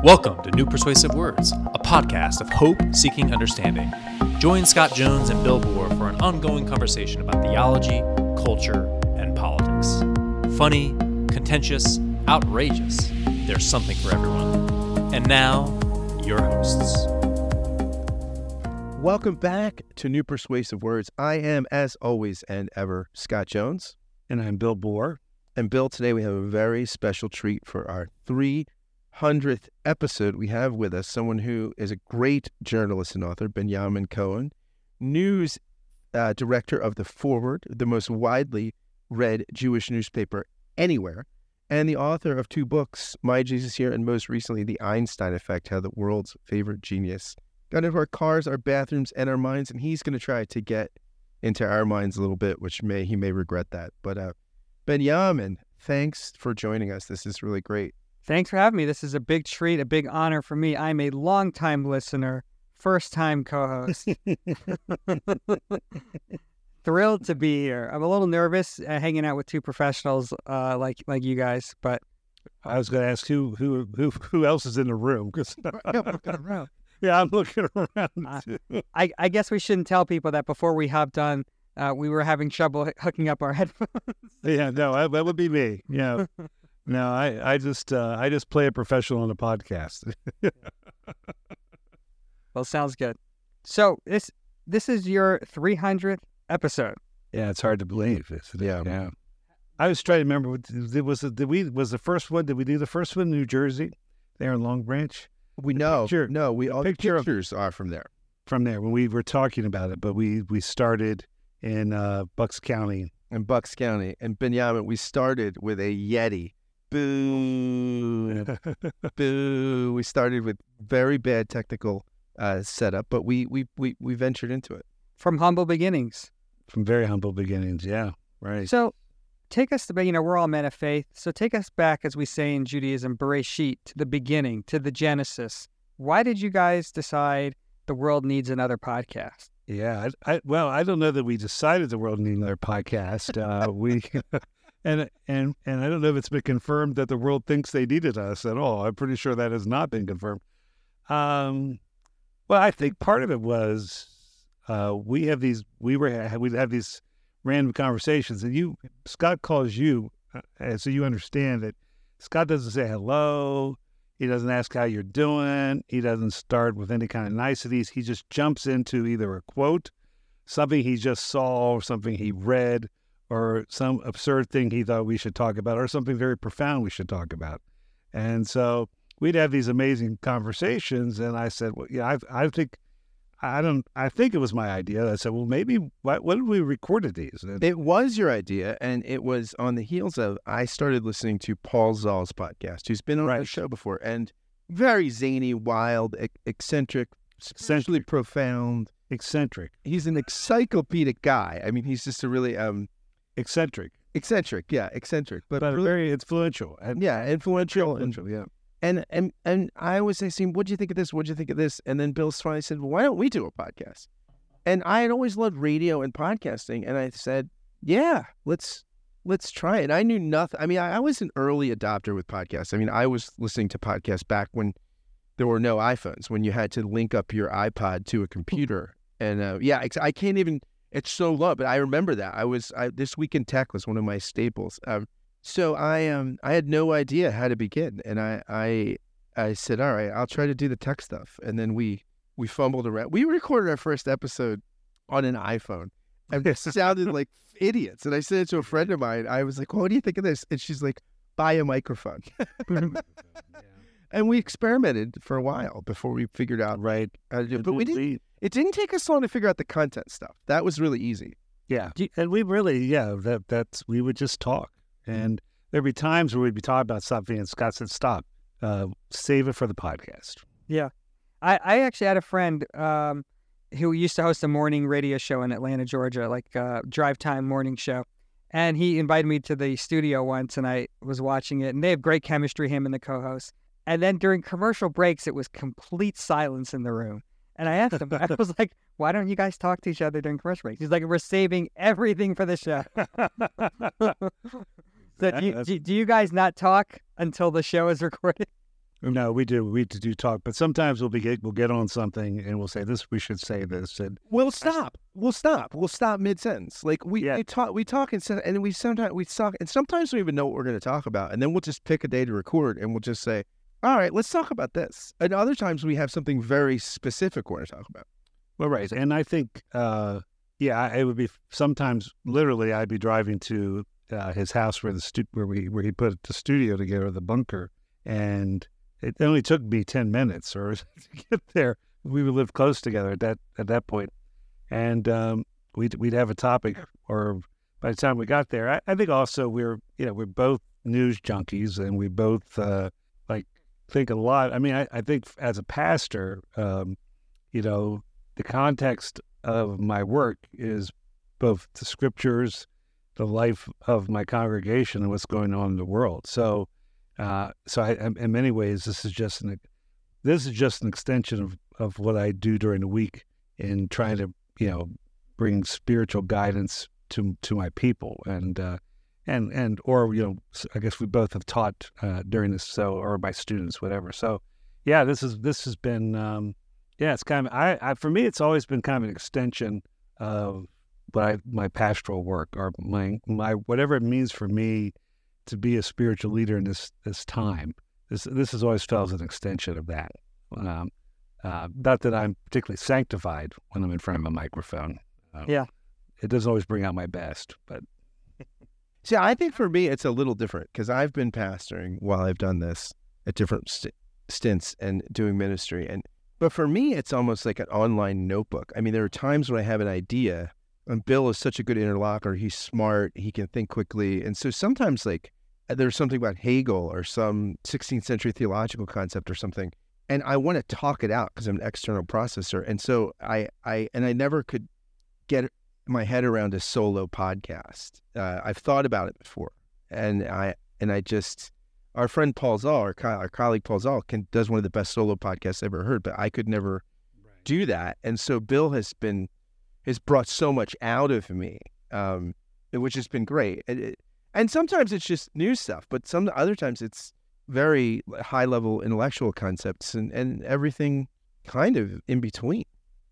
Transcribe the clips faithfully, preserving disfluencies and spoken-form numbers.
Welcome to New Persuasive Words, a podcast of hope seeking understanding. Join Scott Jones and Bill Bohr for an ongoing conversation about theology, culture, and politics. Funny, contentious, outrageous. There's something for everyone. And now, your hosts. Welcome back to New Persuasive Words. I am, as always and ever, Scott Jones. And I'm Bill Bohr. And Bill, today we have a very special treat for our three hundredth episode. We have with us someone who is a great journalist and author, Benjamin Cohen, news uh, director of The Forward, the most widely read Jewish newspaper anywhere, and the author of two books, My Jesus Here, and most recently, The Einstein Effect, How the World's Favorite Genius got into our cars, our bathrooms, and our minds, and he's going to try to get into our minds a little bit, which may he may regret that. But uh, Benjamin, thanks for joining us. This is really great. Thanks for having me. This is a big treat, a big honor for me. I'm a longtime listener, first-time co-host. Thrilled to be here. I'm a little nervous uh, hanging out with two professionals uh, like like you guys, but I was going to ask who who who who else is in the room? Cause I'm looking around. Yeah, I'm looking around. Too. Uh, I I guess we shouldn't tell people that before we hopped on, uh, we were having trouble h- hooking up our headphones. Yeah, no, that, that would be me. Yeah. No, I, I just uh, I just play a professional on a podcast. Well, sounds good. So this this is your three hundredth episode. Yeah, it's hard to believe. It's, Yeah. yeah. I was trying to remember. Did, was it, did we was the first one? Did we do the first one in New Jersey, there in Long Branch? We The know, picture- no, we all the picture of- pictures are from there. From there when we were talking about it, but we we started in uh, Bucks County. In Bucks County. And Benjamin, we started with a Yeti. Boo. Boo. We started with very bad technical uh, setup, but we, we, we, we ventured into it. From humble beginnings. From very humble beginnings, yeah, right. So take us to, you know, we're all men of faith. So take us back, as we say in Judaism, Bereshit, to the beginning, to the Genesis. Why did you guys decide the world needs another podcast? Yeah, I, I, well, I don't know that we decided the world needed another podcast. Uh, we and and and I don't know if it's been confirmed that the world thinks they needed us at all. I'm pretty sure that has not been confirmed. Um, well, I think part of it was uh, we have these we were we have these random conversations, and you Scott calls you, uh, so you understand that Scott doesn't say hello. He doesn't ask how you're doing. He doesn't start with any kind of niceties. He just jumps into either a quote, something he just saw, or something he read, or some absurd thing he thought we should talk about, or something very profound we should talk about. And so we'd have these amazing conversations. And I said, well, yeah, I, I think, I don't, I think it was my idea. I said, well, maybe, what, what did we recorded these? And It was your idea, and it was on the heels of, I started listening to Paul Zoll's podcast, who's been on the Right. show before, and very zany, wild, ec- eccentric, essentially Eccentric. profound. eccentric, He's an encyclopedic guy. I mean, he's just a really um eccentric, eccentric, yeah, eccentric, but, but really, very influential. And yeah, influential. And, influential, yeah. and and and I was asking, what do you think of this? What do you think of this? And then Bill finally said, well, why don't we do a podcast? And I had always loved radio and podcasting, and I said, yeah, let's let's try it. I knew nothing. I mean, I, I was an early adopter with podcasts. I mean, I was listening to podcasts back when there were no iPhones, when you had to link up your iPod to a computer. And uh, yeah, ex- I can't even. It's so low, but I remember that. I was I, This Week in Tech was one of my staples. Um, so I um I had no idea how to begin, and I I I said, all right, I'll try to do the tech stuff, and then we we fumbled around. We recorded our first episode on an iPhone, and it sounded like idiots. And I said it to a friend of mine. I was like, well, what do you think of this? And she's like, buy a microphone. And we experimented for a while before we figured out Right. how to do it. But we didn't. We- It didn't take us long to figure out the content stuff. That was really easy. Yeah, and we really, yeah, that that's we would just talk, and there'd be times where we'd be talking about something, and Scott said, "Stop, uh, save it for the podcast." Yeah. I, I actually had a friend um, who used to host a morning radio show in Atlanta, Georgia, like a drive time morning show. And he invited me to the studio once, and I was watching it. And they have great chemistry, him and the co-host. And then during commercial breaks, it was complete silence in the room. And I asked him, I was like, why don't you guys talk to each other during commercial breaks? He's like, we're saving everything for the show. So do you, do, do you guys not talk until the show is recorded? No, we do. We do talk, but sometimes we'll be we'll get on something and we'll say this. We should say this, and We'll stop. We'll stop. We'll stop mid sentence. Like we, Yeah. we talk. We talk and se- and we sometimes we talk and sometimes we don't even know what we're going to talk about, and then we'll just pick a day to record, and we'll just say, "All right, let's talk about this." And other times we have something very specific we're going to talk about. well, right. And I think, uh, yeah, I- it would be sometimes literally I'd be driving to uh, his house where the stu- where we where he put the studio together, the bunker, and it only took me ten minutes or to get there. We would live close together at that at that point, and um, we'd we'd have a topic. Or by the time we got there, I, I think also we're you know we're both news junkies, and we both uh, like think a lot. I mean, I, I think as a pastor, um, you know, the context of my work is both the scriptures, the life of my congregation, and what's going on in the world. So. Uh, so I, in many ways, this is just an this is just an extension of, of what I do during the week in trying to you know bring spiritual guidance to to my people and uh, and and or you know I guess we both have taught uh, during this so or my students whatever. So yeah, this is this has been um, yeah it's kind of I, I for me it's always been kind of an extension of what I, my pastoral work or my my whatever it means for me to be a spiritual leader in this this time. This this has always felt as an extension of that. Um, uh, not that I'm particularly sanctified when I'm in front of a microphone. Uh, Yeah. It doesn't always bring out my best, but See, I think for me it's a little different because I've been pastoring while I've done this at different st- stints and doing ministry, and but for me it's almost like an online notebook. I mean, there are times when I have an idea. And Bill is such a good interlocutor. He's smart. He can think quickly. And so sometimes, like, there's something about Hegel or some sixteenth century theological concept or something, and I want to talk it out because I'm an external processor. And so I, I, and I never could get my head around a solo podcast. Uh, I've thought about it before, and I, and I just, our friend Paul Zoll, our, co- our colleague Paul Zoll, can does one of the best solo podcasts I've ever heard, but I could never do that. And so Bill has been. has brought so much out of me, um, which has been great. And, it, and sometimes it's just new stuff, but some other times it's very high-level intellectual concepts and, and everything kind of in between.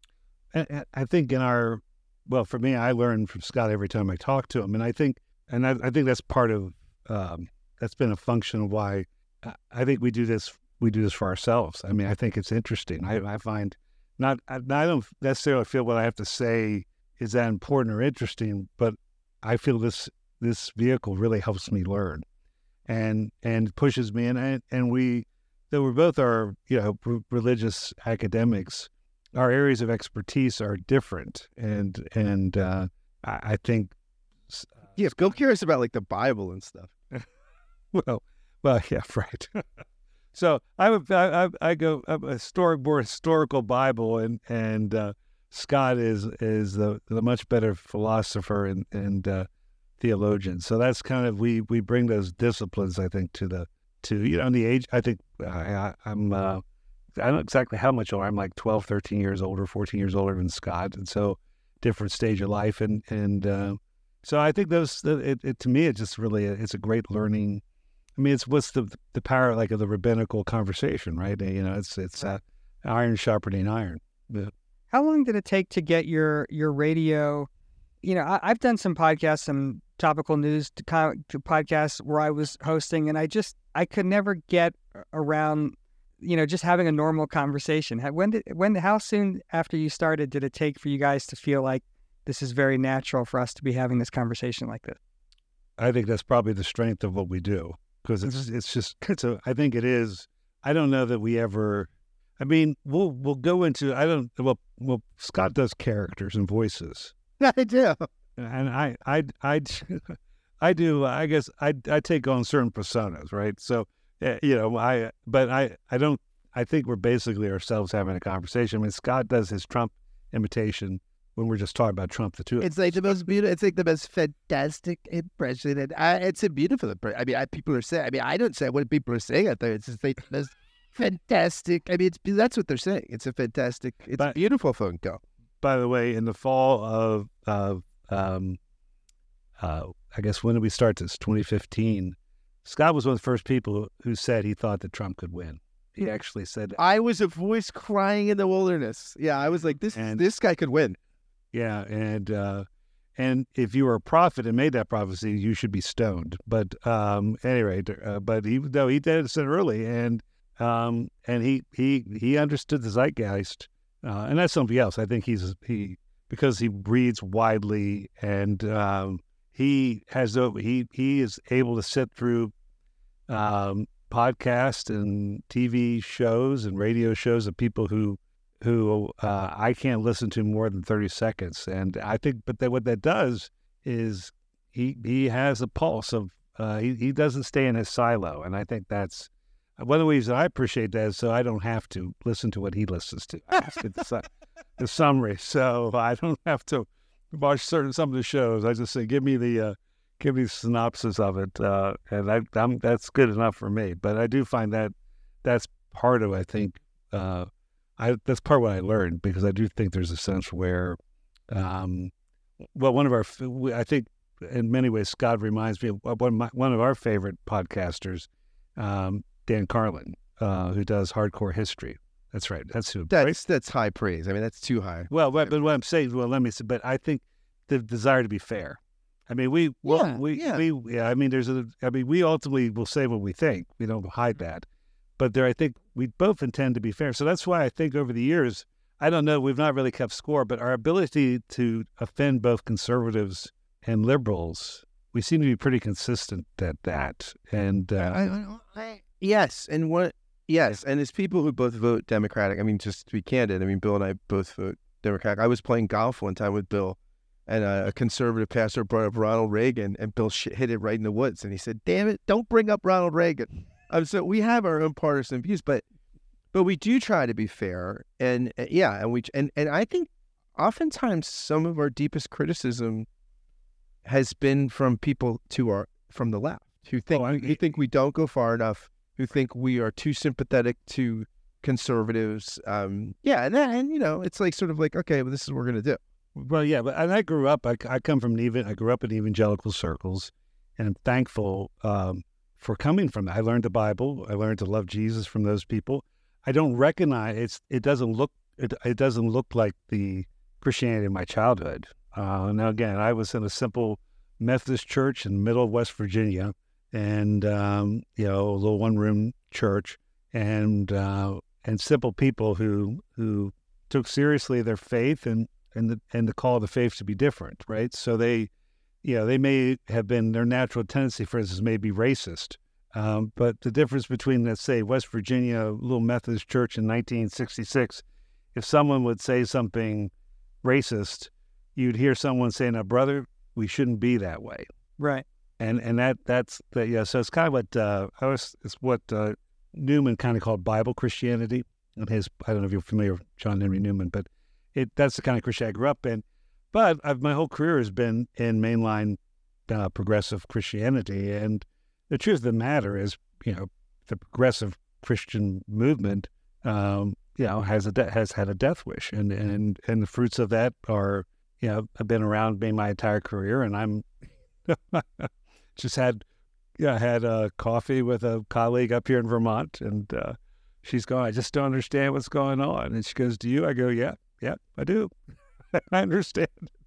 I, I think in our, well, for me, I learn from Scott every time I talk to him. And I think, and I, I think that's part of, um, that's been a function of why I, I think we do this, we do this for ourselves. I mean, I think it's interesting. I, I find not, I, I don't necessarily feel what I have to say is that important or interesting, but I feel this, this vehicle really helps me learn and, and pushes me. And, I, and we, though we both are, you know, r- religious academics, our areas of expertise are different. And, and, uh, I, I think, Yeah, Bill cares about like the Bible and stuff. well, well, yeah, right. So I would, I, I, I go I'm a historic, more historical Bible, and and uh, Scott is is the the much better philosopher and and uh, theologian. So that's kind of we we bring those disciplines, I think, to the to you know in the age. I think I, I, I'm uh, I don't know exactly how much older. I'm like twelve, thirteen years older, fourteen years older than Scott, and so different stage of life, and and uh, so I think those it, it to me it's just really a, it's a great learning. I mean, it's what's the the power like of the rabbinical conversation, right? You know, it's it's uh, iron sharpening iron. Yeah. How long did it take to get your your radio? You know, I, I've done some podcasts, some topical news to, con- to podcasts where I was hosting, and I just I could never get around, you know, just having a normal conversation. How- When did when how soon after you started did it take for you guys to feel like this is very natural for us to be having this conversation like this? I think that's probably the strength of what we do. Because it's it's just it's a, I think it is. I don't know that we ever. I mean, we'll we'll go into. I don't. Well, well, Scott does characters and voices, I do. and I I I I do. I guess I I take on certain personas, right? So uh, you know, I but I I don't. I think we're basically ourselves having a conversation. I mean, Scott does his Trump imitation when we're just talking about Trump, the two. It's like the most beautiful. It's like the most fantastic impression, and I, it's a beautiful impression. I mean, I, people are saying. I mean, I don't say what people are saying out there. It's just like the most fantastic. I mean, it's that's what they're saying. It's a fantastic. It's But- a beautiful phone call. By the way, in the fall of of um, uh, I guess when did we start this? twenty fifteen. Scott was one of the first people who said he thought that Trump could win. He actually said that. I was a voice crying in the wilderness. Yeah, I was like, this And- this guy could win. Yeah, and uh, and if you were a prophet and made that prophecy, you should be stoned. But um, anyway, uh, but even though he did it early, and um, and he he he understood the zeitgeist, uh, and that's something else. I think he's he because he reads widely, and um, he has he he is able to sit through um, podcasts and T V shows and radio shows of people who. who uh, I can't listen to more than thirty seconds. And I think, but that, what that does is he he has a pulse of, uh, he, he doesn't stay in his silo. And I think that's, one of the reasons I appreciate that is so I don't have to listen to what he listens to. I just get the, su- the summary. So I don't have to watch certain, some of the shows. I just say, give me the, uh, give me the synopsis of it. Uh, and I, I'm, that's good enough for me. But I do find that that's part of, I think, uh, I, that's part of what I learned, because I do think there's a sense where, um, well, one of our, I think in many ways, Scott reminds me of one of, my, one of our favorite podcasters, um, Dan Carlin, uh, who does Hardcore History. That's right. That's who. That's right? that's high praise. I mean, that's too high. Well, but, but what I'm saying, well, let me say, but I think the desire to be fair. I mean, we, well, Yeah, we, yeah. we, yeah, I mean, there's a, I mean, we ultimately will say what we think. We don't hide that. But there, I think we both intend to be fair. So that's why I think over the years, I don't know, we've not really kept score, but our ability to offend both conservatives and liberals, we seem to be pretty consistent at that. And uh, I, I, I, yes, and what? Yes, and as people who both vote Democratic, I mean, just to be candid, I mean, Bill and I both vote Democratic. I was playing golf one time with Bill, and a, a conservative pastor brought up Ronald Reagan, and Bill sh- hit it right in the woods, and he said, "Damn it, don't bring up Ronald Reagan." Um, so we have our own partisan views, but but we do try to be fair, and uh, yeah, and we and and I think oftentimes some of our deepest criticism has been from people to our from the left who think Oh, I- who think we don't go far enough, who think we are too sympathetic to conservatives. Um, yeah, and that, and you know, it's like sort of like, okay, well, this is what we're gonna do. Well, yeah, but and I grew up. I, I come from even. I grew up in evangelical circles, and I'm thankful um, for coming from that. I learned the Bible. I learned to love Jesus from those people. I don't recognize it's. It doesn't look. It, it doesn't look like the Christianity of my childhood. Uh, now, again, I was in a simple Methodist church in the middle of West Virginia, and um, you know, a little one-room church, and uh, and simple people who who took seriously their faith and. and the and the call of the faith to be different, right? So they, you know, they may have been, their natural tendency, for instance, may be racist. Um, but the difference between, let's say, West Virginia, a little Methodist church in nineteen sixty-six, if someone would say something racist, you'd hear someone say, "Now, brother, we shouldn't be that way." Right. And and that that's the, yeah. So it's kind of what uh, I was. It's what uh, Newman kind of called Bible Christianity. And his, I don't know if you're familiar with John Henry Newman, but It that's the kind of Christianity I grew up in. But I've, my whole career has been in mainline uh, progressive Christianity. And the truth of the matter is, you know, the progressive Christian movement, um, you know, has a de- has had a death wish, and and and the fruits of that are, you know, I've been around me my entire career, and I'm just had, yeah, I had a coffee with a colleague up here in Vermont, and uh, she's going, "I just don't understand what's going on," and she goes, "Do you?" I go, "Yeah." Yeah, I do. I understand.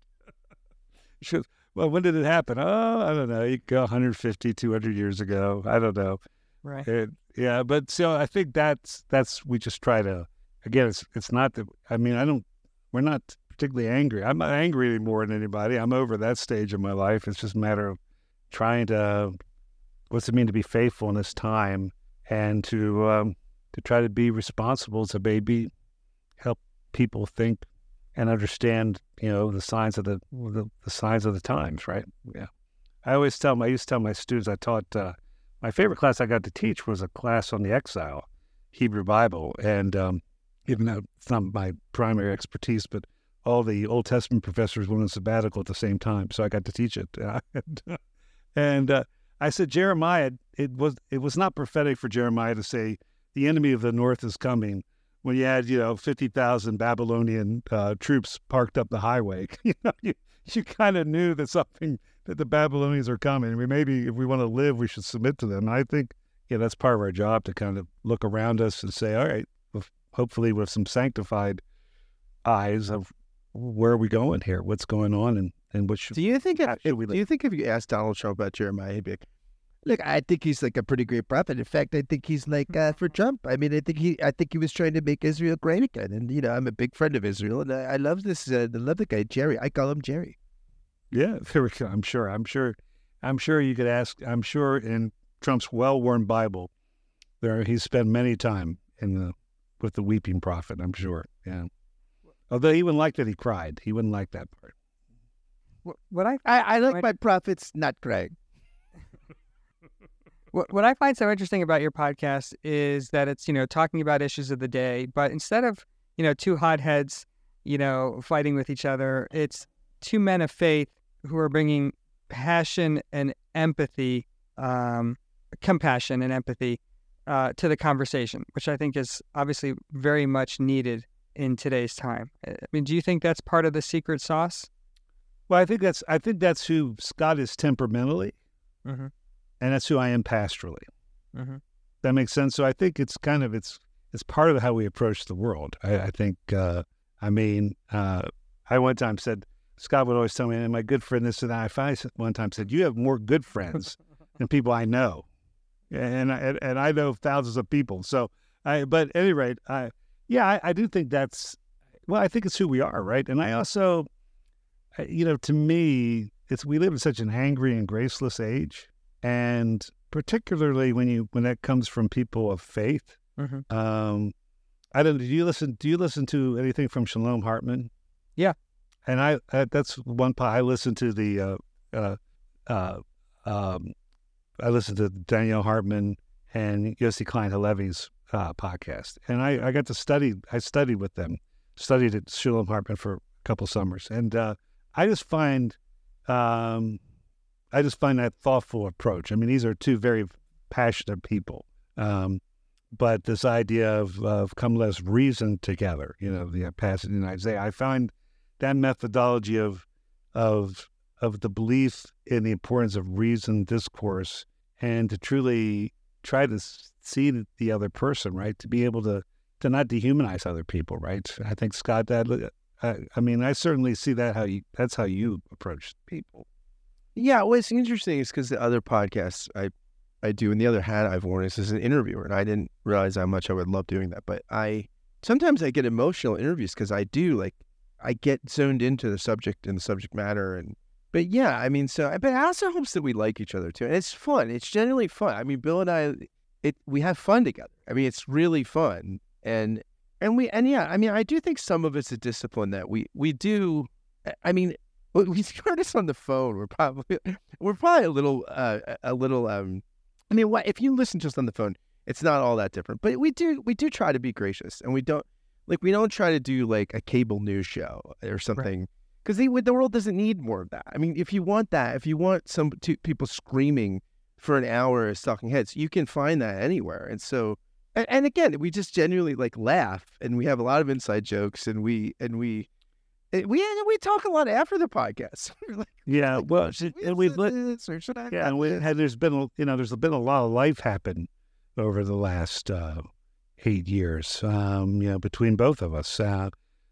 She goes, "Well, when did it happen?" "Oh, I don't know. You go one hundred fifty, two hundred years ago. I don't know." Right. And, yeah, but so I think that's, that's, we just try to, again, it's it's not that, I mean, I don't, we're not particularly angry. I'm not angry anymore than anybody. I'm over that stage of my life. It's just a matter of trying to, what's it mean to be faithful in this time, and to, um, to try to be responsible to maybe help people think and understand, you know, the signs of the, the the signs of the times, right? Yeah. I always tell my, I used to tell my students, I taught, uh, my favorite class I got to teach was a class on the exile, Hebrew Bible. And um, even though it's not my primary expertise, but all the Old Testament professors went on sabbatical at the same time. So I got to teach it. and and uh, I said, Jeremiah, it was, it was not prophetic for Jeremiah to say, the enemy of the north is coming, when you had, you know, fifty thousand Babylonian uh, troops parked up the highway. you know, you, you kind of knew that something, that the Babylonians are coming. I mean, maybe if we want to live, we should submit to them. And I think, yeah, that's part of our job to kind of look around us and say, all right, with, hopefully with some sanctified eyes of where are we going here? What's going on? And, and what should, Do you think if, how if should we do live? you think if you asked Donald Trump about Jeremiah, he'd be like, look, I think he's like a pretty great prophet. In fact, I think he's like uh, for Trump. I mean, I think he, I think he was trying to make Israel great again. And you know, I'm a big friend of Israel, and I, I love this. Uh, I love the guy Jerry. I call him Jerry. Yeah, there we go. I'm sure. I'm sure. I'm sure you could ask. I'm sure in Trump's well-worn Bible, there he's spent many time in the with the weeping prophet. I'm sure. Yeah. Although he wouldn't like that he cried. He wouldn't like that part. What, what I I, I like Right. my prophets not crying. What what I find so interesting about your podcast is that it's, you know, talking about issues of the day, but instead of, you know, two hotheads, you know, fighting with each other, it's two men of faith who are bringing passion and empathy, um, compassion and empathy uh, to the conversation, which I think is obviously very much needed in today's time. I mean, do you think that's part of the secret sauce? Well, I think that's I think that's who Scott is temperamentally, Mm-hmm. and that's who I am pastorally. Mm-hmm. That makes sense. So I think it's kind of it's it's part of how we approach the world. I, I think. Uh, I mean, uh, I one time said Scott would always tell me, "And my good friend this and that." I finally said- one time said, "You have more good friends than people I know," and I, and, and I know thousands of people. So I, but at any rate, I yeah, I, I do think that's well, I think it's who we are, right? And I also, I- you know, to me, it's we live in such an angry and graceless age. And particularly when you when that comes from people of faith, Mm-hmm. um, I don't. Do you listen? Do you listen to anything from Shalom Hartman? Yeah. And I, I that's one part. I listen to the, uh, uh, uh, um, I listen to Danielle Hartman and Yossi Klein Halevi's uh, podcast, and I, I got to study. I studied with them, studied at Shalom Hartman for a couple summers, and uh, I just find. Um, I just find that thoughtful approach. I mean, these are two very passionate people. Um, but this idea of, of come let us reason together, you know, the passage in Isaiah, I find that methodology of of of the belief in the importance of reason discourse and to truly try to see the other person, right? To be able to to not dehumanize other people, right? I think Scott, that I, I mean, I certainly see that how you that's how you approach people. Yeah, what's interesting is because the other podcasts I, I do, and the other hat I've worn is as an interviewer, and I didn't realize how much I would love doing that. But I sometimes I get emotional interviews because I do like I get zoned into the subject and the subject matter, and but yeah, I mean, so but it also helps that we like each other too, and it's fun. It's generally fun. I mean, Bill and I, it we have fun together. I mean, it's really fun, and and we and yeah, I mean, I do think some of it's a discipline that we we do. I mean. Well, we heard us on the phone. We're probably we're probably a little uh, a little. Um, I mean, what if you listen just on the phone? It's not all that different. But we do we do try to be gracious, and we don't like we don't try to do like a cable news show or something because the the world doesn't need more of that. I mean, if you want that, if you want some two people screaming for an hour as talking heads, you can find that anywhere. And so, and, and again, we just genuinely like laugh, and we have a lot of inside jokes, and we and we. We we talk a lot after the podcast. like, Yeah, like, well, should and we've we lit, this or should I yeah, not and we this? had there's been a- you know there's been a lot of life happen over the last uh, eight years. Um, you know, between both of us, uh,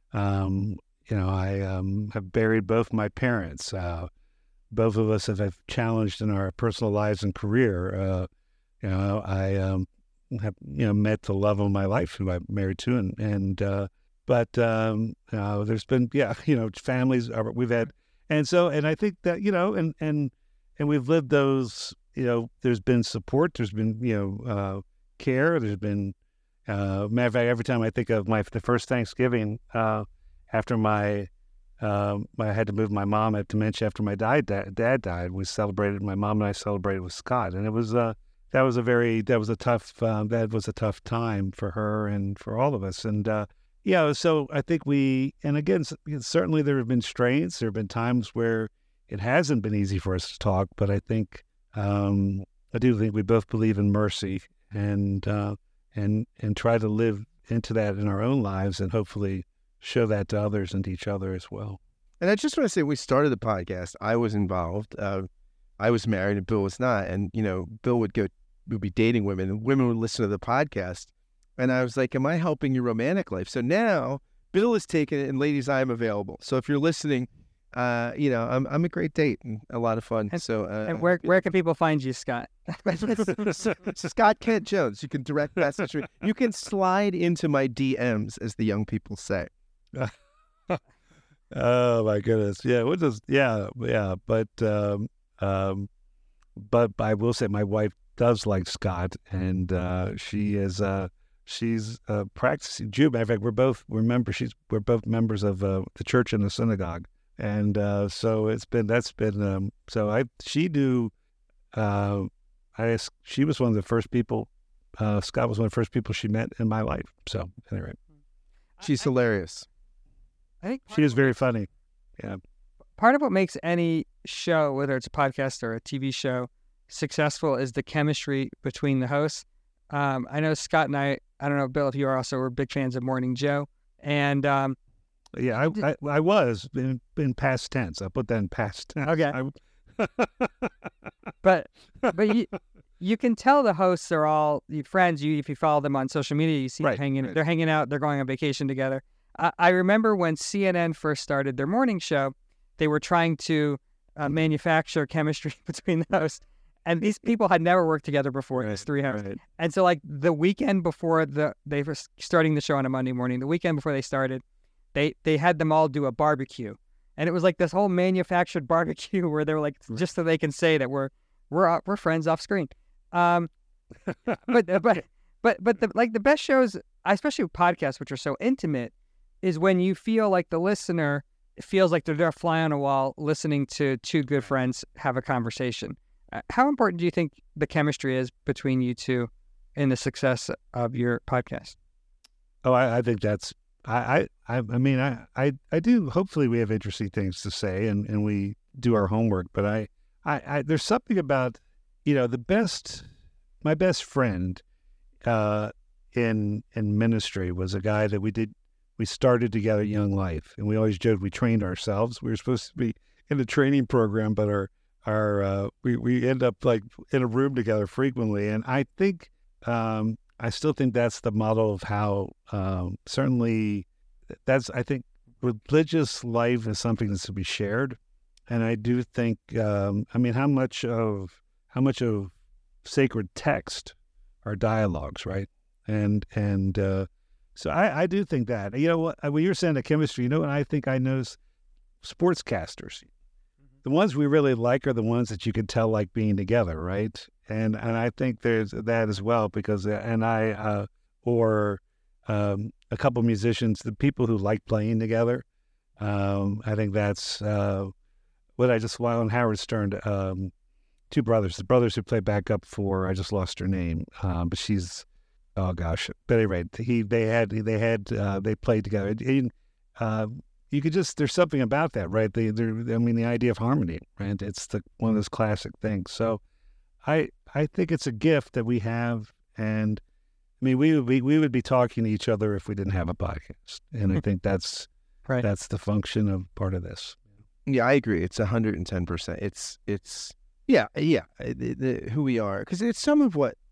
um, you know, I um, have buried both my parents. Uh, both of us have, have challenged in our personal lives and career. Uh, you know, I um, have you know met the love of my life, who I'm married to, and and. Uh, But um, uh, there's been, yeah, you know, families uh, we've had, and so, and I think that, you know, and and and we've lived those, you know, there's been support, there's been, you know, uh, care, there's been, uh, matter of fact, every time I think of my the first Thanksgiving uh, after my, um, I had to move my mom at dementia after my dad dad died, we celebrated, my mom and I celebrated with Scott, and it was uh, that was a very that was a tough uh, that was a tough time for her and for all of us, and. Uh, Yeah, so I think we, and again, certainly there have been strains. There have been times where it hasn't been easy for us to talk, but I think, um, I do think we both believe in mercy and, uh, and, and try to live into that in our own lives and hopefully show that to others and to each other as well. And I just want to say, when we started the podcast, I was involved. Uh, I was married and Bill was not. And, you know, Bill would go would be dating women, and women would listen to the podcast. And I was like, am I helping your romantic life? So now Bill is taking it, and ladies, I am available. So if you're listening, uh, you know, I'm I'm a great date and a lot of fun. And, so uh, and where where can people find you, Scott? Scott Kent Jones. You can direct message me. You can slide into my D Ms, as the young people say. Oh my goodness. Yeah. What does, yeah. Yeah. But, um, um, but I will say my wife does like Scott, and, uh, she is, uh, she's, uh, practicing Jew. Matter of fact, we're both, we're members, she's, we're both members of, uh, the church and the synagogue. And, uh, so it's been, that's been, um, so I, she knew, uh, I, she was one of the first people, uh, Scott was one of the first people she met in my life. So anyway, She's hilarious. I think she is very funny. Yeah. part of what makes any show, whether it's a podcast or a T V show, successful is the chemistry between the hosts. Um, I know Scott and I, I don't know, Bill, if you are also, we're big fans of Morning Joe. And um, Yeah, I, I I was in, in past tense. I put that in past tense. Okay. I, but but you you can tell the hosts are all your friends. You if you follow them on social media, you see Right, them hanging. right. They're hanging out. They're going on vacation together. I, I remember when C N N first started their morning show, they were trying to uh, manufacture chemistry between the hosts, and these people had never worked together before. These three hosts, right. and so like the weekend before the they were starting the show on a Monday morning, the weekend before they started, they they had them all do a barbecue. And it was like this whole manufactured barbecue where they were like, just so they can say that we're we're we're friends off screen. Um, but but but but the, like the best shows, especially with podcasts, which are so intimate, is when you feel like the listener feels like they're there, a fly on a wall, listening to two good friends have a conversation. Uh, how important do you think the chemistry is between you two in the success of your podcast? Oh, I, I think that's. I, I, I mean, I, I, I do. Hopefully, we have interesting things to say, and, and we do our homework. But I, I, I, there's something about, you know, the best. My best friend, uh, in in ministry was a guy that we did. We started together Young Life, and we always joked we trained ourselves. We were supposed to be in a training program, but our our uh, we we end up like in a room together frequently. And I think. Um, I still think that's the model of how, um, certainly, that's, I think, religious life is something that's to be shared. And I do think, um, I mean, how much of, how much of sacred text are dialogues, right? And, and, uh, so I, I do think that, you know what, when you're saying the chemistry, you know what I think I notice? Sportscasters. The ones we really like are the ones that you can tell like being together, right? And and I think there's that as well because and I uh, or um, a couple musicians, the people who like playing together. Um, I think that's uh, what I just while on Howard Stern. Um, two brothers, the brothers who play backup for I just lost her name, um, but she's oh gosh, but anyway, he they had they had uh, they played together. And, uh, you could just there's something about that, right? They, I mean, the idea of harmony, right? It's the one of those classic things. So. I I think it's a gift that we have, and I mean we would be we would be talking to each other if we didn't have a podcast, and I think that's Right. that's the function of part of this. Yeah, I agree. It's a hundred and ten percent. It's it's yeah yeah the, the, who we are because it's some of what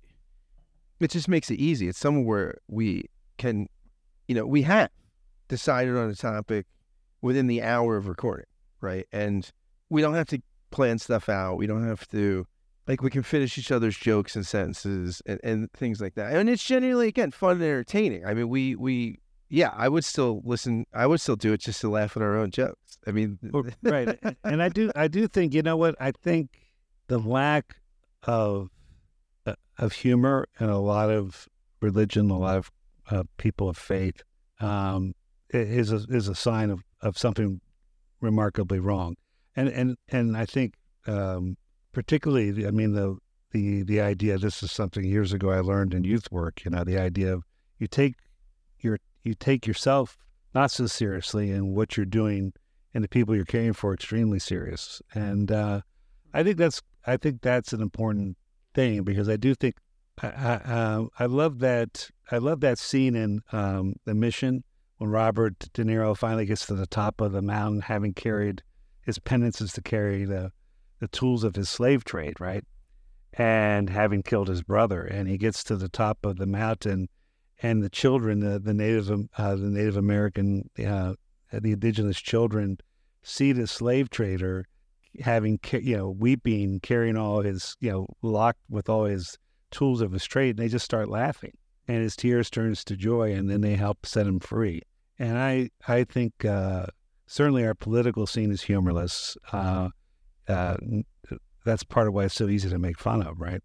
it just makes it easy. It's some where we can, you know, we have decided on a topic within the hour of recording, right? And we don't have to plan stuff out. We don't have to. Like, we can finish each other's jokes and sentences and, and things like that. And it's genuinely, again, fun and entertaining. I mean, we, we, yeah, I would still listen. I would still do it just to laugh at our own jokes. I mean, Right. And I do, I do think, you know what? I think the lack of, uh, of humor in a lot of religion, a lot of uh, people of faith, um, is a, is a sign of, of something remarkably wrong. And, and, and I think, um, particularly, I mean, the, the the idea, this is something years ago I learned in youth work, you know, the idea of you take your you take yourself not so seriously and what you're doing and the people you're caring for extremely serious. And uh, I think that's I think that's an important thing because I do think I I, uh, I love that I love that scene in um, The Mission when Robert De Niro finally gets to the top of the mountain, having carried his penance is to carry the the tools of his slave trade, right? and having killed his brother. And he gets to the top of the mountain, and the children, the, the Native uh, the Native American, uh, the indigenous children, see the slave trader having, you know, weeping, carrying all his, you know, locked with all his tools of his trade, and they just start laughing. And his tears turns to joy, and then they help set him free. And I, I think uh, certainly our political scene is humorless. Uh, uh, that's part of why it's so easy to make fun of, right?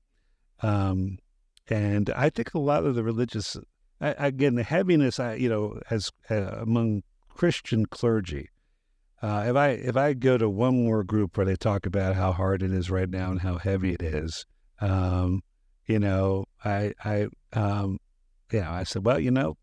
Um, and I think a lot of the religious, I, again, the heaviness, I, you know, as uh, among Christian clergy, uh, if I if I go to one more group where they talk about how hard it is right now and how heavy it is, um, you know, I I um, yeah, I said, well, you know,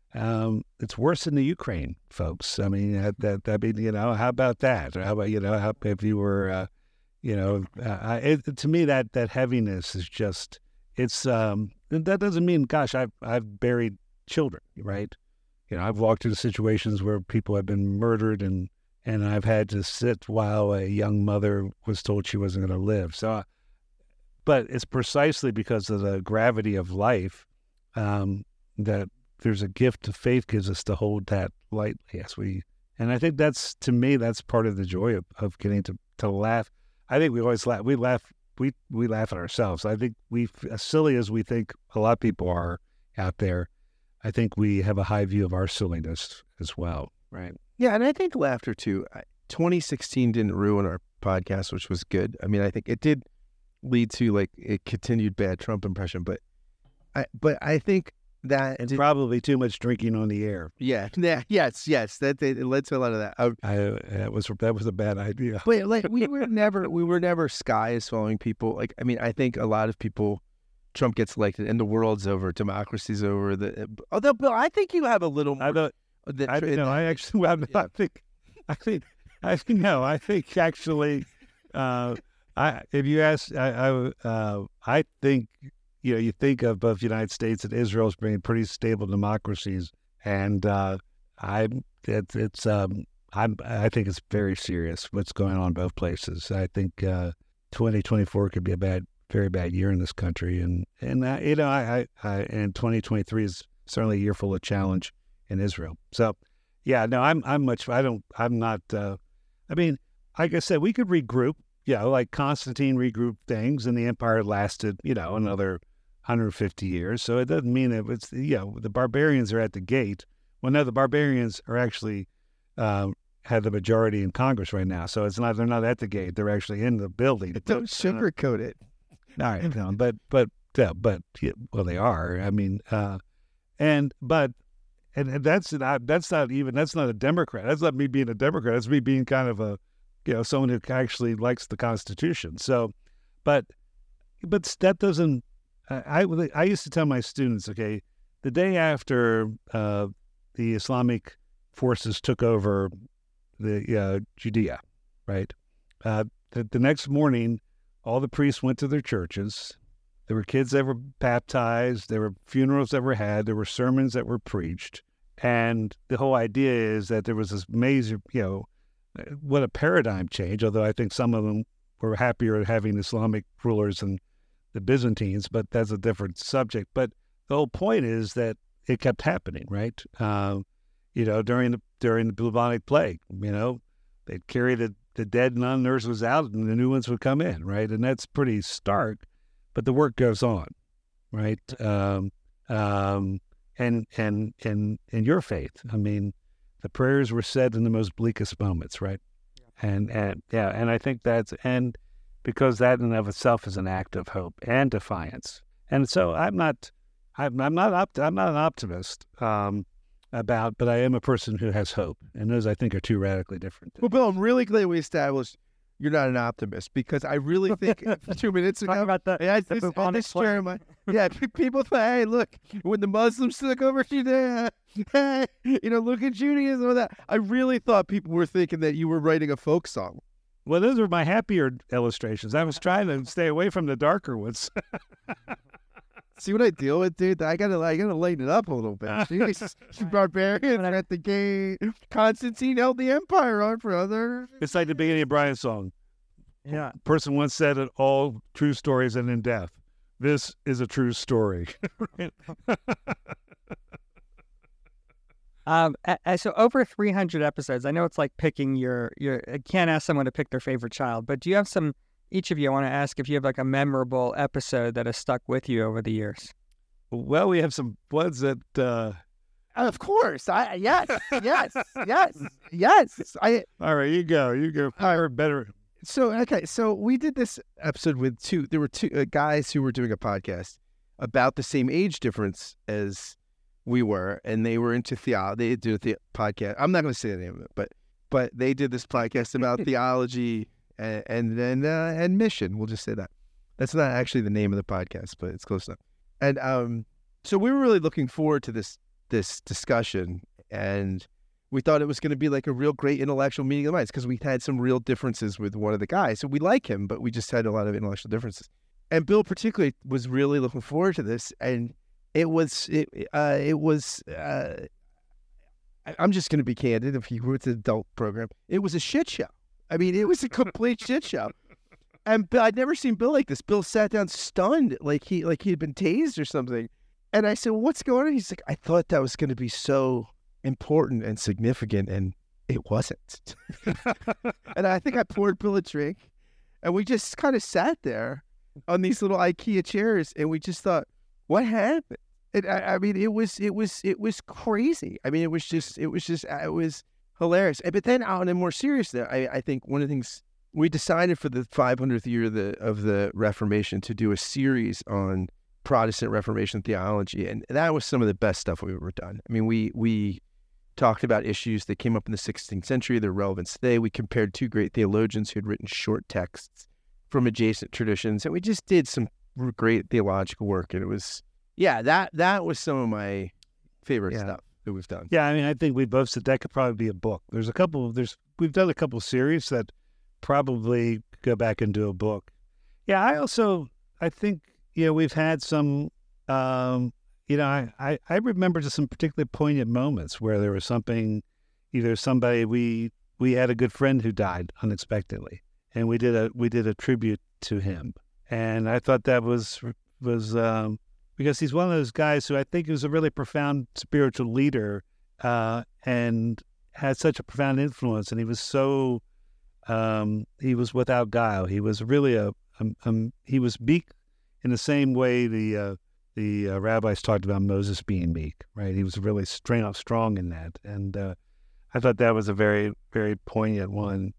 um, it's worse in the Ukraine, folks. I mean, that, that I mean, you know, how about that? Or how about, you know, how, if you were, uh, you know, uh, it, to me that that heaviness is just, it's um, that doesn't mean, gosh, I've I've buried children, right? You know, I've walked into situations where people have been murdered, and and I've had to sit while a young mother was told she wasn't going to live. So, uh, but it's precisely because of the gravity of life um, that there's a gift of faith gives us to hold that lightly as we, and I think that's, to me, that's part of the joy of, of getting to, to laugh. I think we always laugh. We laugh. We we laugh at ourselves. I think we, as silly as we think a lot of people are out there, I think we have a high view of our silliness as well, right? Yeah, and I think laughter too. twenty sixteen didn't ruin our podcast, which was good. I mean, I think it did lead to like a continued bad Trump impression, but I but I think that and did, probably too much drinking on the air. Yeah, yeah, yes, yes. That it led to a lot of that. I, I that was that was a bad idea. But like we were never we were never sky is falling people. Like I mean, I think a lot of people, Trump gets elected and the world's over, democracy's over. The although Bill, I think you have a little more. I don't. The, I no. I actually. Well, yeah. I think. I think. I think no. I think actually. Uh, I if you ask, I I, uh, I think. You know, you think of both the United States and Israel as being pretty stable democracies, and uh, I, it, it's, um, I'm, I think it's very serious what's going on in both places. I think uh, twenty twenty-four could be a bad, very bad year in this country, and and uh, you know, I, I, I, and twenty twenty-three is certainly a year full of challenge in Israel. So, yeah, no, I'm, I'm much, I don't, I'm not. Uh, I mean, like I said, we could regroup. You know, like Constantine regrouped things, and the empire lasted, you know, another one hundred fifty years. So it doesn't mean that it's, you know, the barbarians are at the gate. Well, no, the barbarians are actually um, have the majority in Congress right now. So it's not, they're not at the gate. They're actually in the building. Don't sugarcoat it. All right. No, but, but, yeah, but, yeah, well, they are. I mean, uh, and, but, and, and that's not, that's not even, that's not a Democrat. That's not me being a Democrat. That's me being kind of a, you know, someone who actually likes the Constitution. So, but, but that doesn't, I, I, I used to tell my students, okay, the day after uh, the Islamic forces took over the uh, Judea, right? Uh, the, the next morning, all the priests went to their churches. There were kids that were baptized. There were funerals that were had. There were sermons that were preached. And the whole idea is that there was this major, you know, what a paradigm change, although I think some of them were happier at having Islamic rulers than the Byzantines, but that's a different subject. But the whole point is that it kept happening, right? Uh, you know, during the during the bubonic plague, you know, they'd carry the, the dead nun nurses out and the new ones would come in, right? And that's pretty stark, but the work goes on, right? Um, um, and, and, and, and your faith, I mean, the prayers were said in the most bleakest moments, right? Yeah. And, and, yeah, and I think that's, and, because that in and of itself is an act of hope and defiance. And so I'm not, I'm, I'm not, opt- I'm not an optimist um, about, but I am a person who has hope. And those I think are two radically different things. Well, Bill, I'm really glad we established you're not an optimist, because I really think two minutes ago, about the, yeah, the this, bubonic this Jeremiah, yeah, people thought, hey, look, when the Muslims took over Judea, hey, you know, look at Judaism and that. I really thought people were thinking that you were writing a folk song. Well, those are my happier illustrations. I was trying to stay away from the darker ones. See what I deal with, dude? I gotta, I gotta lighten it up a little bit. Jeez, barbarians are at the gate. Constantine held the empire on, brother. It's like the beginning of Brian's song. Yeah. person once said that all true stories end in death. This is a true story. Um, a- a- so over three hundred episodes. I know it's like picking your your. I can't ask someone to pick their favorite child, but do you have some? Each of you, I want to ask if you have like a memorable episode that has stuck with you over the years. Well, we have some ones that. Uh... Of course, I yes, yes, yes, yes. I All right, you go. You go. Or better. so okay. So we did this episode with two. There were two uh, guys who were doing a podcast about the same age difference as we were, and they were into theology. They did the podcast. I'm not going to say the name of it, but but they did this podcast about theology and and then uh, and mission. We'll just say that. That's not actually the name of the podcast, but it's close enough. And um, so we were really looking forward to this this discussion, and we thought it was going to be like a real great intellectual meeting of minds because we had some real differences with one of the guys. So we like him, but we just had a lot of intellectual differences. And Bill particularly was really looking forward to this, and it was it uh, it was. Uh, I- I'm just going to be candid. If you were at the adult program, it was a shit show. I mean, it was a complete shit show. And Bill, I'd never seen Bill like this. Bill sat down stunned, like he like he had been tased or something. And I said, well, "What's going on?" He's like, "I thought that was going to be so important and significant, and it wasn't." And I think I poured Bill a drink, and we just kind of sat there on these little IKEA chairs, and we just thought, "What happened?" And I, I mean, it was it was it was crazy. I mean, it was just it was just it was hilarious. But then on a more serious note, I, I think one of the things we decided for the five hundredth year of the of the Reformation to do a series on Protestant Reformation theology, and that was some of the best stuff we've ever done. I mean, we we talked about issues that came up in the sixteenth century, their relevance today. We compared two great theologians who had written short texts from adjacent traditions, and we just did some great theological work. And it was, yeah, that that was some of my favorite Yeah. stuff that we've done. Yeah, I mean, I think we both said that could probably be a book. There's a couple of, there's, we've done a couple of series that probably go back and do a book. Yeah, I also, I think, you know, we've had some, um, you know, I, I, I remember just some particularly poignant moments where there was something, either somebody, we, we had a good friend who died unexpectedly, and we did a, we did a tribute to him. And I thought that was, was, um, because he's one of those guys who I think was a really profound spiritual leader, uh, and had such a profound influence. And he was so, um, he was without guile. He was really a, um, um he was meek in the same way the uh, the uh, rabbis talked about Moses being meek, right? He was really straight up strong in that. And uh, I thought that was a very, very poignant one.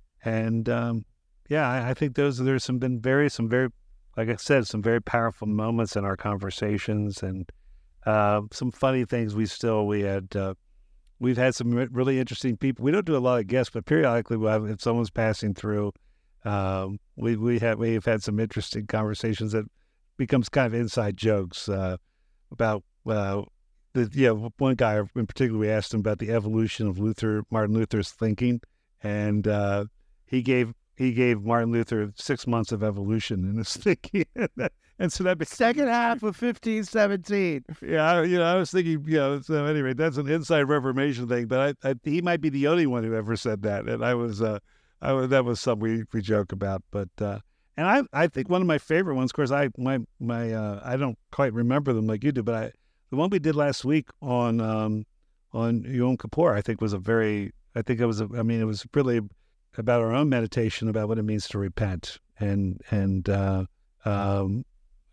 And um, yeah, I, I think those there's some been very some very, like I said, some very powerful moments in our conversations, and uh, some funny things. We still we had uh, we've had some re- really interesting people. We don't do a lot of guests, but periodically we'll have, if someone's passing through, um, we we have we've had some interesting conversations that becomes kind of inside jokes uh, about uh, the yeah one guy in particular. We asked him about the evolution of Luther Martin Luther's thinking, and uh, he gave. He gave Martin Luther six months of evolution in his thinking, and so that became, Second half of fifteen seventeen. yeah, I, you know, I was thinking, you know, so anyway, that's an inside Reformation thing, but I, I, he might be the only one who ever said that, and I was, uh, I was, that was something we, we joke about, but uh, and I, I think one of my favorite ones, of course, I my my uh, I don't quite remember them like you do, but I the one we did last week on um, on Yom Kippur, I think was a very, I think it was, a, I mean, it was really about our own meditation about what it means to repent, and and uh, um,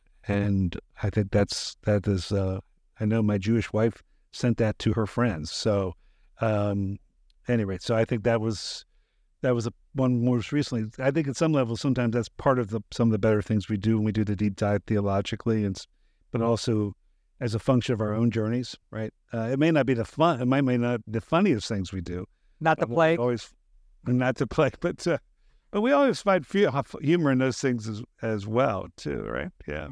and I think that's that is uh, I know my Jewish wife sent that to her friends. So um, anyway, so I think that was that was a, one most recently. I think at some level sometimes that's part of the some of the better things we do when we do the deep dive theologically, and but also as a function of our own journeys. Right? Uh, it may not be the fun. It might may not be the funniest things we do. Not the but we plague. Always. Not to play, but uh, but we always find fu- humor in those things as as well too, right? Yeah.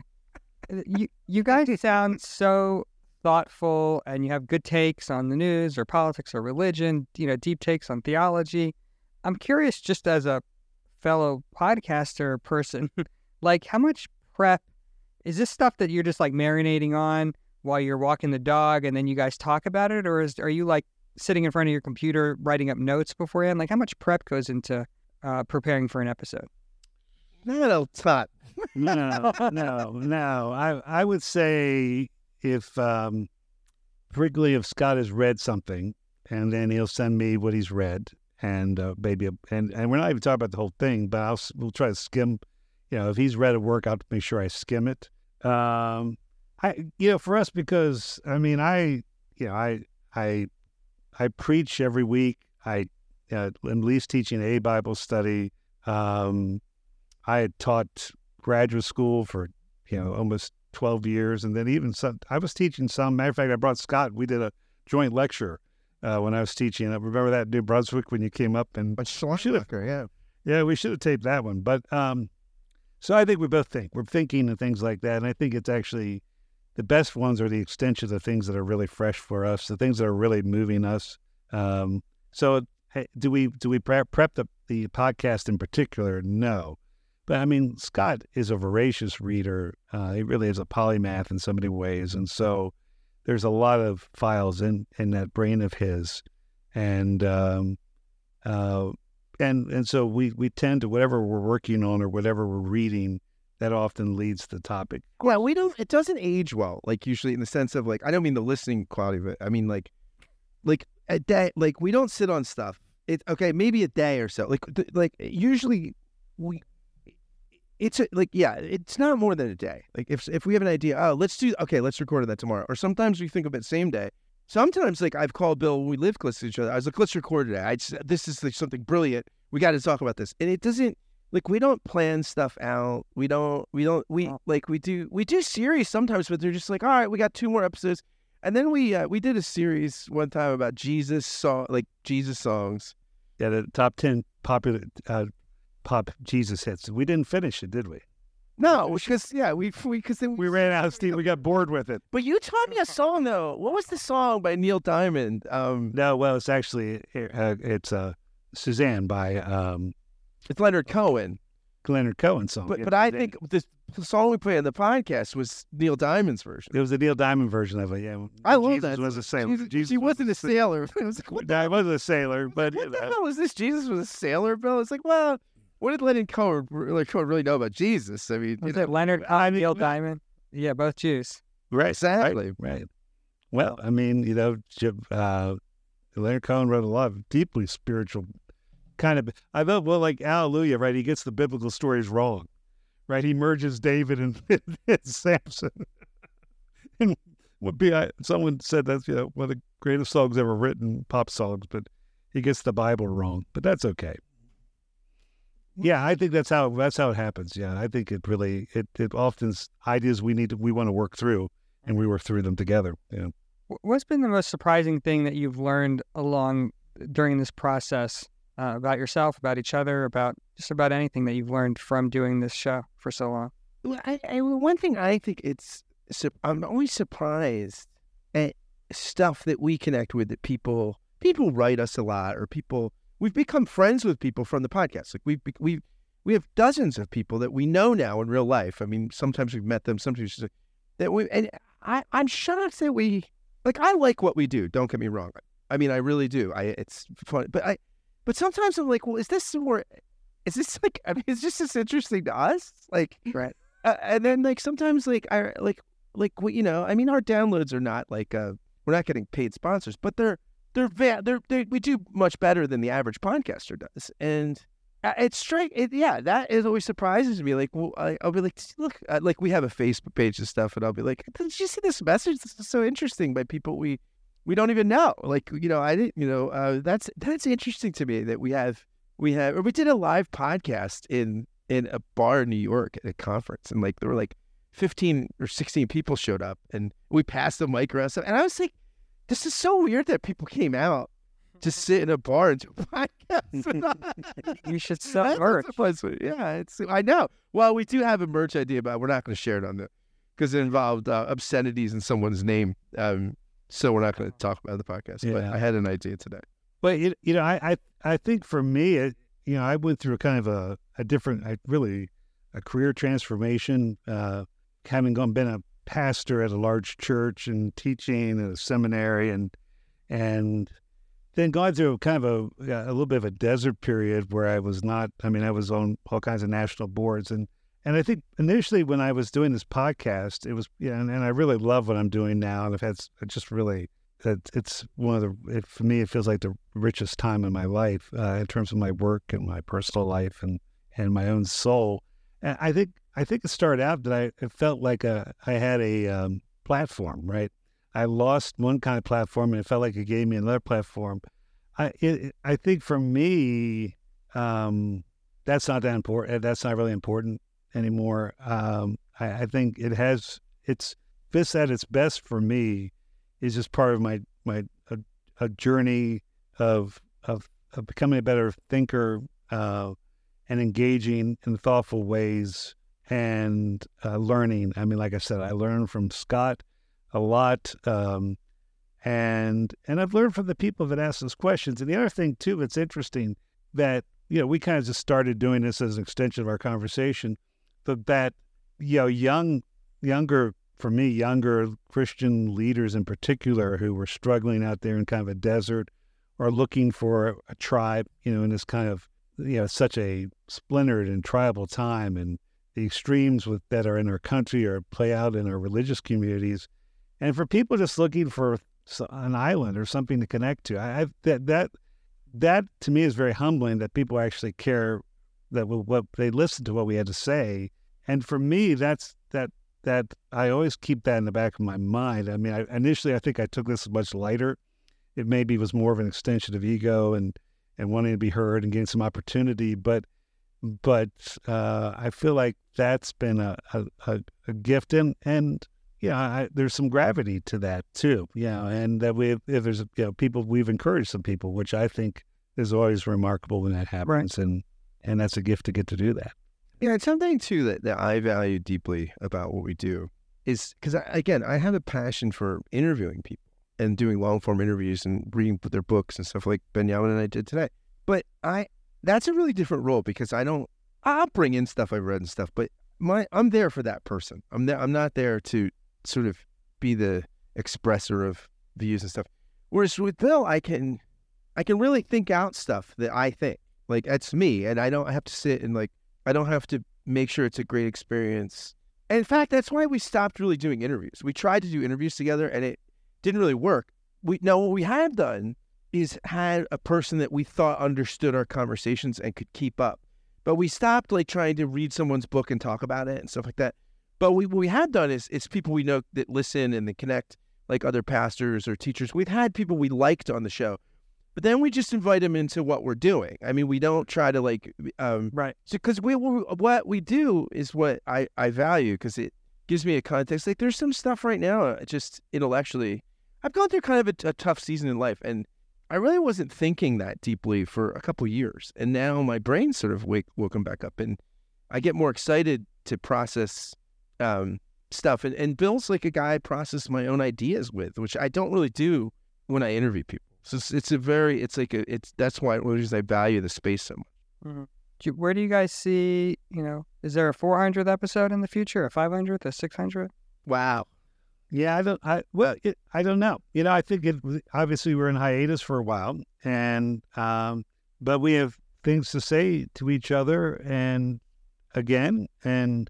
You you guys sound so thoughtful, and you have good takes on the news or politics or religion. You know, deep takes on theology. I'm curious, just as a fellow podcaster person, like how much prep is this stuff that you're just like marinating on while you're walking the dog, and then you guys talk about it, or is are you like sitting in front of your computer writing up notes beforehand? Like how much prep goes into uh, preparing for an episode? Not a ton. No, no, no. I I would say if, um, particularly if Scott has read something, and then he'll send me what he's read, and uh, maybe a, and and we're not even talking about the whole thing, but I'll s- we'll try to skim. You know, if he's read a work, I'll make sure I skim it. Um, I you know for us because I mean I you know I I I preach every week. I uh, am at least teaching a Bible study. Um, I had taught graduate school for, you know, almost twelve years. And then even some, I was teaching some, matter of fact, I brought Scott, we did a joint lecture uh, when I was teaching. I remember that in New Brunswick when you came up and But Schlechter, yeah. yeah, we should have taped that one. But um, so I think we both think, we're thinking and things like that. And I think it's actually, the best ones are the extensions of things that are really fresh for us, the things that are really moving us. Um, so hey, do we, do we prep, prep the, the podcast in particular? No. But I mean, Scott is a voracious reader. Uh, he really is a polymath in so many ways. And so there's a lot of files in, in that brain of his. And, um, uh, and, and so we, we tend to, whatever we're working on or whatever we're reading, that often leads to the topic. Yeah, we don't, it doesn't age well, like usually in the sense of like, I don't mean the listening quality of it. I mean like, like a day, like we don't sit on stuff. It, okay, maybe a day or so. Like, th- like usually we, It's a, like, yeah, it's not more than a day. Like if if we have an idea, oh, let's do, okay, let's record that tomorrow. Or sometimes we think of it same day. Sometimes like I've called Bill when we live close to each other. I was like, let's record today. I just, this is like something brilliant. We got to talk about this. And it doesn't, like, we don't plan stuff out. We don't, we don't, we like, we do, we do series sometimes, but they're just like, all right, we got two more episodes. And then we, uh, we did a series one time about Jesus song, like Jesus songs. Yeah, the top ten popular uh, pop Jesus hits. We didn't finish it, did we? No, because yeah, we we because We ran out of steam. We got bored with it. But you taught me a song though. What was the song by Neil Diamond? Um, No, well, it's actually uh, it's uh, Suzanne by um, it's Leonard Cohen. Leonard Cohen song. But Yeah, but I Suzanne. think this, the song we played on the podcast was Neil Diamond's version. It was the Neil Diamond version of it. Yeah, I love Jesus that. was a sailor. Jesus, Jesus he was wasn't a sailor. It was like, what, No, I wasn't a sailor, but what you the know. hell is this? Jesus was a sailor, Bill. It's like, well, what did Leonard Cohen, Leonard Cohen really know about Jesus? I mean, you Was know, it Leonard I mean, Neil Diamond? Yeah, both Jews. right, exactly. right, right. Well, I mean, you know, J- uh, Leonard Cohen wrote a lot of deeply spiritual kind of. I thought, well, like Hallelujah, right? He gets the biblical stories wrong, right? He merges David and, and Samson. And would be I, someone said that's, you know, one of the greatest songs ever written, pop songs, but he gets the Bible wrong. But that's okay. Yeah, I think that's how that's how it happens. Yeah, I think it really it it often is ideas we need to, we want to work through, and we work through them together. Yeah. Wh- What's been the most surprising thing that you've learned along during this process uh, about yourself, about each other, about just about anything that you've learned from doing this show for so long? Well, I, I, one thing I think it's, su- I'm always surprised at stuff that we connect with that people, people write us a lot, or people, we've become friends with people from the podcast. Like we've, we we have dozens of people that we know now in real life. I mean, sometimes we've met them, sometimes just, that we, and I, I'm shocked that we, like, I like what we do. Don't get me wrong. I mean, I really do. I, it's fun, but I, but sometimes I'm like, well, is this more, is this like, I mean, is this just interesting to us? Like, Right. Uh, and then like sometimes like I like like we, you know, I mean, our downloads are not like uh we're not getting paid sponsors, but they're they're va- they're, they we do much better than the average podcaster does, and uh, it's straight it, yeah, that is always surprises me. Like, well, I, I'll be like, look, uh, like we have a Facebook page and stuff, and I'll be like, did you see this message? This is so interesting by people we we don't even know. Like, you know, I didn't, you know, uh, that's that's interesting to me that we have we have or we did a live podcast in. in a bar in New York at a conference, and like there were like fifteen or sixteen people showed up, and we passed the mic around, and I was like, this is so weird that people came out to sit in a bar and do a podcast. You should sell That's merch. what's supposed to- yeah, it's I know. Well, we do have a merch idea, but we're not going to share it on the because it involved uh, obscenities in someone's name, um, so we're not going to talk about the podcast. But Yeah. I had an idea today. But you, you know, I, I I think for me, it, you know, I went through a kind of a, a different, I really, a career transformation, uh, having gone been a pastor at a large church and teaching at a seminary, and and then gone through kind of a yeah, a little bit of a desert period where I was not. I mean, I was on all kinds of national boards, and and I think initially when I was doing this podcast, it was yeah, and, and I really love what I'm doing now, and I've had s- just really. That it's one of the it, for me it feels like the richest time in my life uh, in terms of my work and my personal life and, and my own soul. And I think I think it started out that I it felt like a I had a um, platform, right? I lost one kind of platform and it felt like it gave me another platform. I it, I think for me um, that's not that important. That's not really important anymore. Um, I, I think it has it's this at its best for me. Is just part of my my a, a journey of, of of becoming a better thinker uh, and engaging in thoughtful ways and uh, learning. I mean, like I said, I learned from Scott a lot, um, and and I've learned from the people that ask those questions. And the other thing too, it's interesting that you know we kind of just started doing this as an extension of our conversation, but that you know young younger. For me, younger Christian leaders in particular who were struggling out there in kind of a desert or looking for a tribe, you know, in this kind of, you know, such a splintered and tribal time, and the extremes with, that are in our country or play out in our religious communities. And for people just looking for an island or something to connect to, I, I've, that, that, that to me is very humbling that people actually care, that what they listen to what we had to say. And for me, that's, that, that I always keep that in the back of my mind. I mean, I, initially, I think I took this much lighter. It maybe was more of an extension of ego and, and wanting to be heard and getting some opportunity. But but uh, I feel like that's been a, a, a gift. And, and yeah, I, there's some gravity to that, too. Yeah, and that we if there's you know people, we've encouraged some people, which I think is always remarkable when that happens. Right. And, and that's a gift to get to do that. Yeah, it's something, too, that, that I value deeply about what we do is because, again, I have a passion for interviewing people and doing long-form interviews and reading their books and stuff like Benjamin and I did today. But I that's a really different role because I don't – I'll bring in stuff I've read and stuff, but my I'm there for that person. I'm there, I'm not there to sort of be the expresser of views and stuff. Whereas with Bill, I can I can really think out stuff that I think. Like, that's me, and I don't have to sit and, like, I don't have to make sure it's a great experience. And in fact, that's why we stopped really doing interviews. We tried to do interviews together and it didn't really work. We Now, what we have done is had a person that we thought understood our conversations and could keep up. But we stopped like trying to read someone's book and talk about it and stuff like that. But we, what we had done is it's people we know that listen and they connect, like other pastors or teachers. We've had people we liked on the show. But then we just invite them into what we're doing. I mean, we don't try to like, um, right. Because we, we what we do is what I, I value because it gives me a context. Like there's some stuff right now, uh, just intellectually. I've gone through kind of a, a tough season in life, and I really wasn't thinking that deeply for a couple of years. And now my brain's sort of wake, woken back up, and I get more excited to process um, stuff. And, and Bill's like a guy I process my own ideas with, which I don't really do when I interview people. So it's, it's a very, it's like a, it's, that's why one of the reasons I value the space so much. Mm-hmm. Do you, where do you guys see, you know, is there a four hundredth episode in the future, a five hundredth, a six hundredth? Wow. Yeah, I don't, I, well, it, I don't know. You know, I think it, obviously we're in hiatus for a while and, um, but we have things to say to each other and again, and,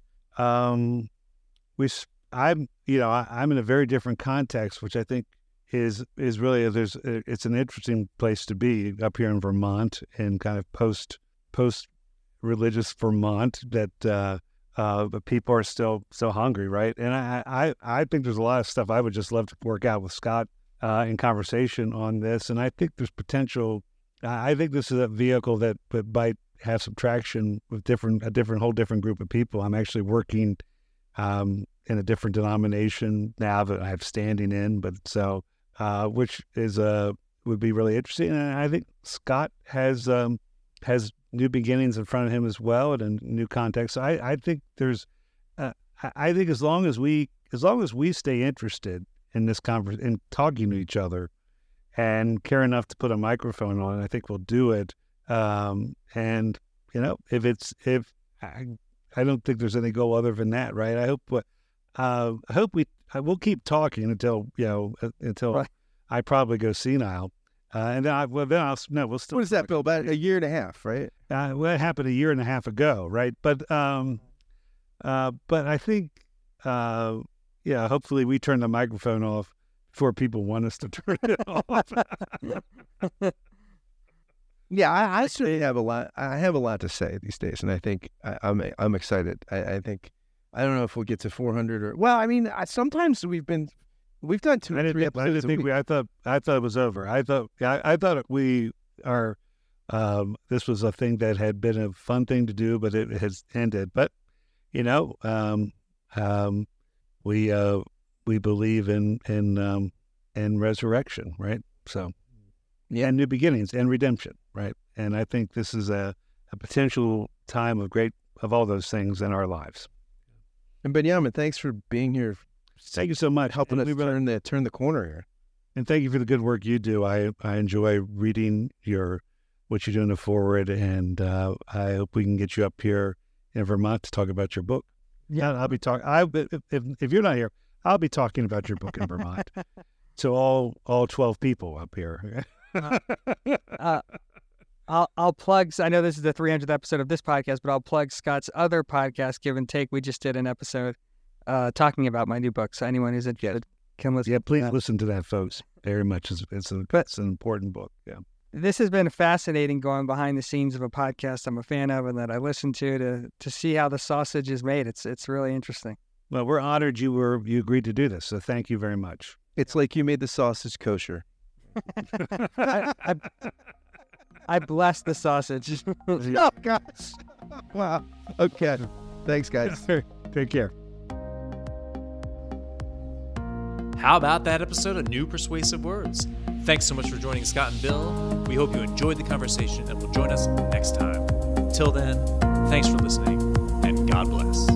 um, we, I'm, you know, I, I'm in a very different context, which I think is is really there's it's an interesting place to be up here in Vermont and kind of post post religious Vermont that uh, uh, but people are still so hungry, right? And I, I I think there's a lot of stuff I would just love to work out with Scott uh, in conversation on this, and I think there's potential. I think this is a vehicle that, that might have some traction with different a different whole different group of people. I'm actually working um, in a different denomination now that I have standing in, but so. Uh, which is uh, would be really interesting, and I think Scott has um, has new beginnings in front of him as well, and a new context. So I, I think there's, uh, I think as long as we as long as we stay interested in this conversation, in talking to each other, and care enough to put a microphone on, I think we'll do it. Um, and you know, if it's if I, I don't think there's any goal other than that, right? I hope uh, I hope we. I will keep talking until, you know, until right. I probably go senile. Uh, and then, I, well, then I'll no, we'll still. What is that, Bill? About a year and a half, right? Uh, well, it happened a year and a half ago, right? But um, uh, but I think, uh, yeah, hopefully we turn the microphone off before people want us to turn it off. Yeah, I, I certainly have a lot. I have a lot to say these days, and I think I, I'm I'm excited. I, I think I don't know if we'll get to four hundred or well. I mean, I, sometimes we've been we've done two I or didn't three think, I episodes. didn't a think week. we. I thought I thought it was over. I thought I, I thought we are. Um, this was a thing that had been a fun thing to do, but it has ended. But you know, um, um, we uh, we believe in in um, in resurrection, right? So, yeah, and new beginnings and redemption, right? And I think this is a, a potential time of great of all those things in our lives. And Benjamin, thanks for being here, Thank you so much, helping and us we really- turn the turn the corner here. And thank you for the good work you do. I, I enjoy reading your what you do in the forward, and uh, I hope we can get you up here in Vermont to talk about your book. Yeah, I'll be talking. I if, if if you're not here, I'll be talking about your book in Vermont to all all twelve people up here. uh, I'll I'll plug. I know this is the three hundredth episode of this podcast, but I'll plug Scott's other podcast, Give and Take. We just did an episode uh, talking about my new book. So anyone who's interested can listen. Yeah, please to that. listen to that, folks. Very much. It's it's, a, it's an important book. Yeah. This has been fascinating going behind the scenes of a podcast I'm a fan of and that I listen to to to see how the sausage is made. It's it's really interesting. Well, we're honored you were you agreed to do this. So thank you very much. It's like you made the sausage kosher. I, I, I bless the sausage. Oh gosh! Wow. Okay. Thanks, guys. Take care. How about that episode of New Persuasive Words? Thanks so much for joining Scott and Bill. We hope you enjoyed the conversation and will join us next time. Till then, thanks for listening, and God bless.